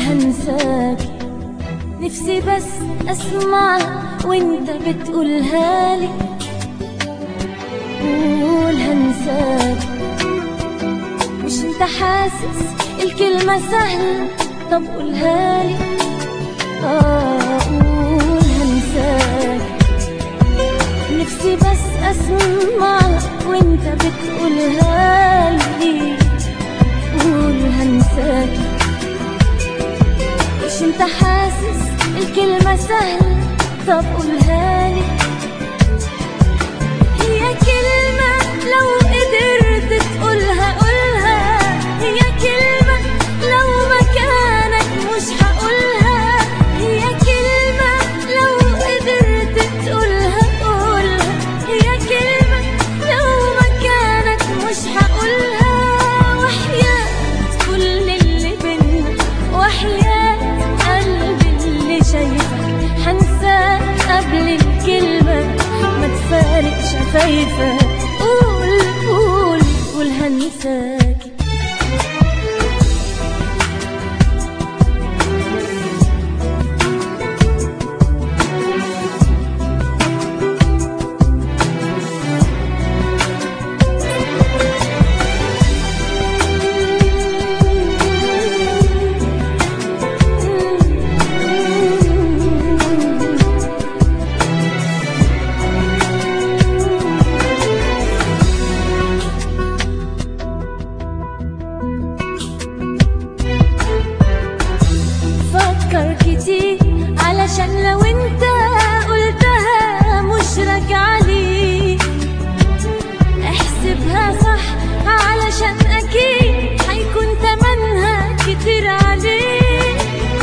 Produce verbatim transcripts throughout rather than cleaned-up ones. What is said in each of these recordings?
هنساك، نفسي بس اسمعها وانت بتقولها لي. قول هنساك، مش انت حاسس الكلمة سهلة؟ طب قولها لي. اه قول هنساك، نفسي بس اسمعها وانت بتقولها لي. قول هنساك، مش انت حاسس الكلمة سهلة؟ طب قولها لي. هي كلمة لو قدرت تقولها قولها، هي كلمة لو مكانك مش هقولها، هي كلمة لو قدرت تقولها قولها، هي كلمة لو مكانك مش هقولها. وحياة كل اللي بينا، وحياة قلبي اللي شايفك، هنساك قبل الكلمة ما تفارق شفايفك. قول قول قول هنساك. كتير علشان لو انت قلتها مش راجعة لي، احسبها صح علشان اكيد هيكون تمنها كتير عليك.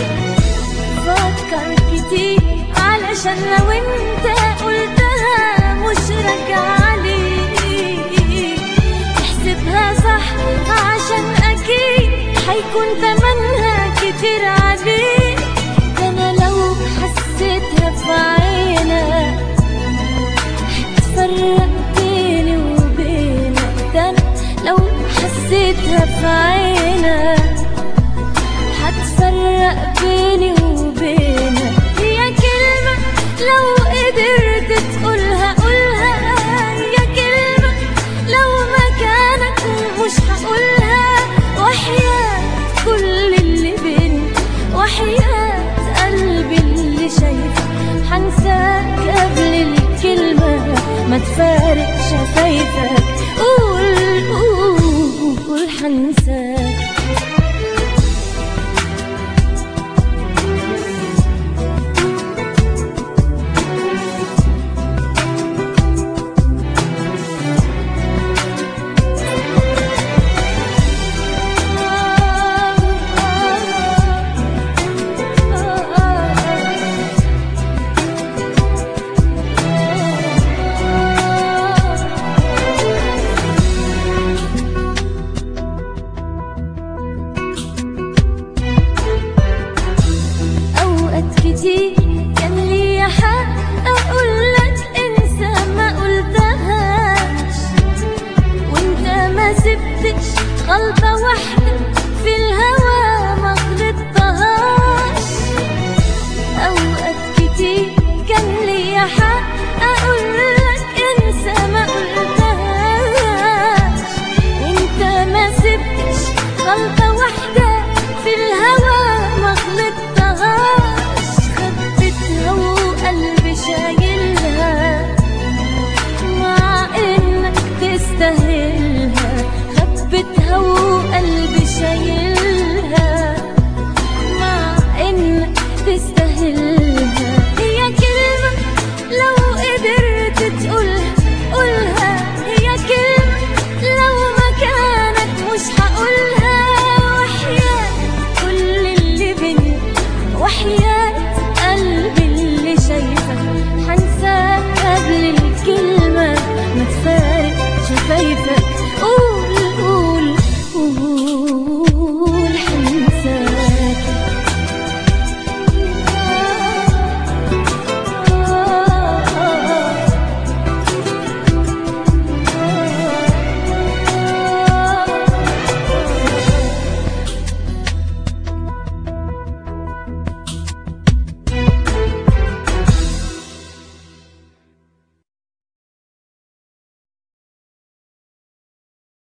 فكر كتير علشان لو انت قلتها مش راجعة لي، احسبها صح عشان اكيد هيكون تمنها كتير عليك. حسيتها في عينك هتفرق بيني وبينك، ده أنا لو حسيتها في عينك هتفرق بيني وبينك. هي كلمة لو قدرت تقولها قولها، هي كلمة لو مكانك مش هقولها. وحياة كل اللي بينا، وحياة قلبي اللي شايفك، هنساك قبل الكلمة ما تفارق شفايفك. قول قول قول هنساك. كتير كان ليا حق اقولك انسى ما قلتهاش، وانت ما سبتش غلطة واحدة في الهوى ما غلطتهاش. اوقات كتير كان ليا حق اقولك انسى ما قلتهاش، وانت ما سبتش غلطة واحدة في الهوى ما غلطتهاش. وقلبي شايلها مع انك تستاهلها، خبيتها وقلبي شايلها.